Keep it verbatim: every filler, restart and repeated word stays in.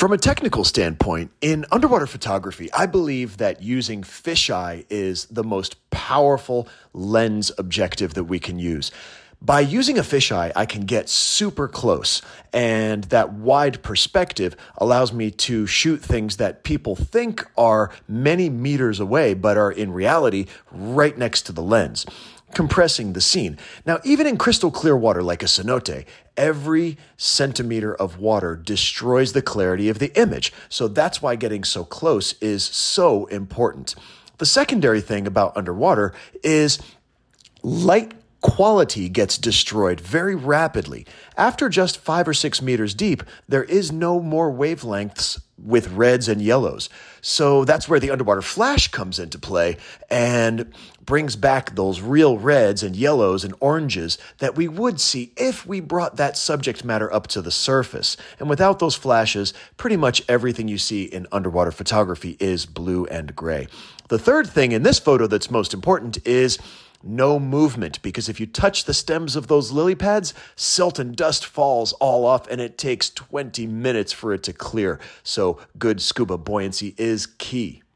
From a technical standpoint, in underwater photography, I believe that using fisheye is the most powerful lens objective that we can use. By using a fisheye, I can get super close, and that wide perspective allows me to shoot things that people think are many meters away, but are in reality right next to the lens, compressing the scene. Now, even in crystal clear water like a cenote, every centimeter of water destroys the clarity of the image. So that's why getting so close is so important. The secondary thing about underwater is light quality gets destroyed very rapidly. After just five or six meters deep, there is no more wavelengths with reds and yellows. So that's where the underwater flash comes into play and brings back those real reds and yellows and oranges that we would see if we brought that subject matter up to the surface. And without those flashes, pretty much everything you see in underwater photography is blue and gray. The third thing in this photo that's most important is no movement, because if you touch the stems of those lily pads, silt and dust falls all off, and it takes twenty minutes for it to clear. So good scuba buoyancy is key.